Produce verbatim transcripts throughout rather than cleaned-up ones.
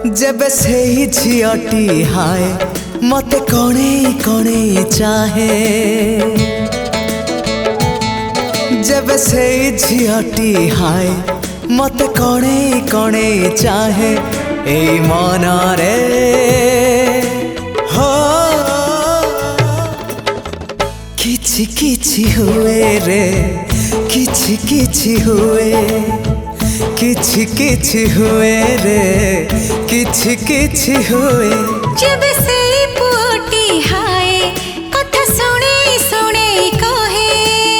जब से ही झियटी हाय मते कणे कणे चाहे। जब से ही झियटी हाय मते कणे कणे चाहे। ए मन रे हो किछि किछि हुए रे, किछि किछि हुए, किछि किछि हुए रे, किछि किछि हुए। जब से पुअटी हाय कथा सुने सुने कहे।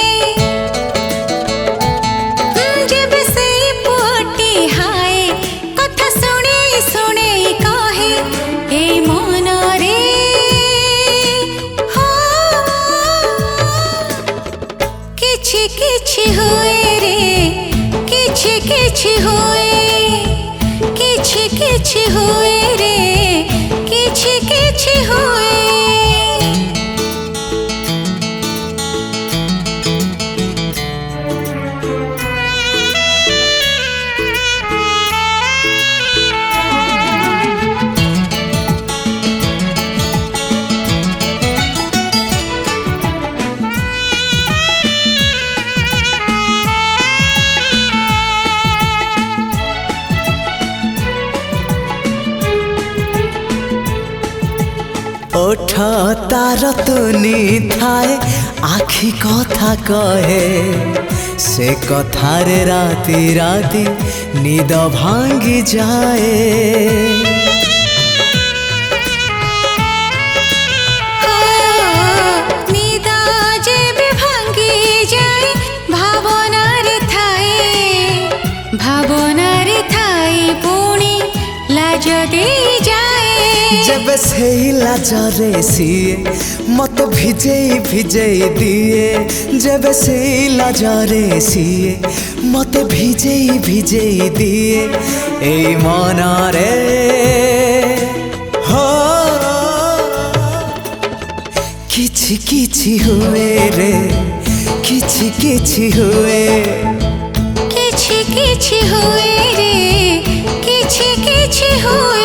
जब से पुअटी हाय कथा सुने सुने कहे। ए मन रे हो किछि किछि हुए रे, किछि किछि हुए, किछि किछि हुए रे, किछि किछि हुए। ओठ तार तुनी थाए आखि कथा कहे। से कथारे राति राति निद भांगी जाए। निद जेबे भांगी जाए भावनारे थाए, भावनारे थाए पुणी लाज दे जाए। जब से ही लाजरे सिए मत भिजे भिजे दिए। जब से ही लाजरे सिए मत भिजे भिजे दिए। ए मन रे हो किछि किछि हुए रे, किछि किछि हुए, किछि किछि हुए रे, किछि किछि हुए।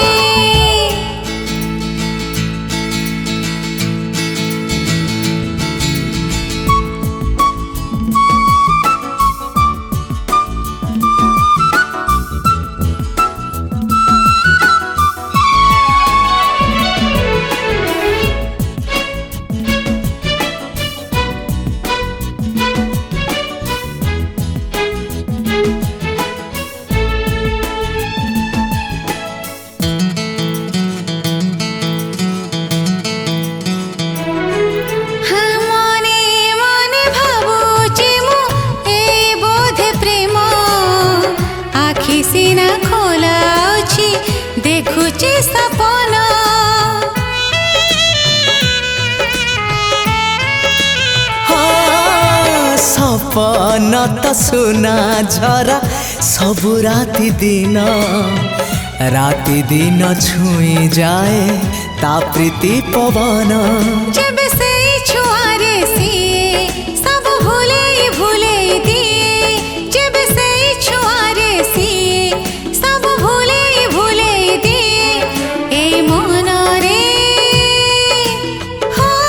सीना खोला अछि देखुची सपना। हाँ सपना त सुना झरा सबु राति दिन। राति दिन छुई जाए ता प्रीति पवन। जब से छुआरे सिए सब भूले भूले दिए। जब से छुआरे सिए सब भूले भूले दिए। ए मन रे हो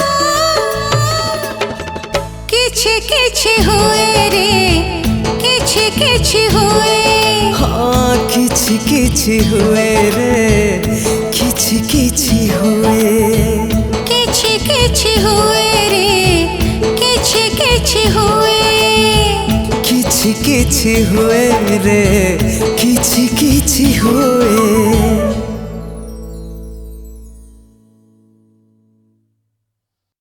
किछि किछि हुए रे, किछि किछि हुए। हाँ किछि किछि हुए रे, किछि किछि हुए, किछि किछि हुए रे, किछि किछि हुए। किछि किछि हुए रे, किछि किछि हुए।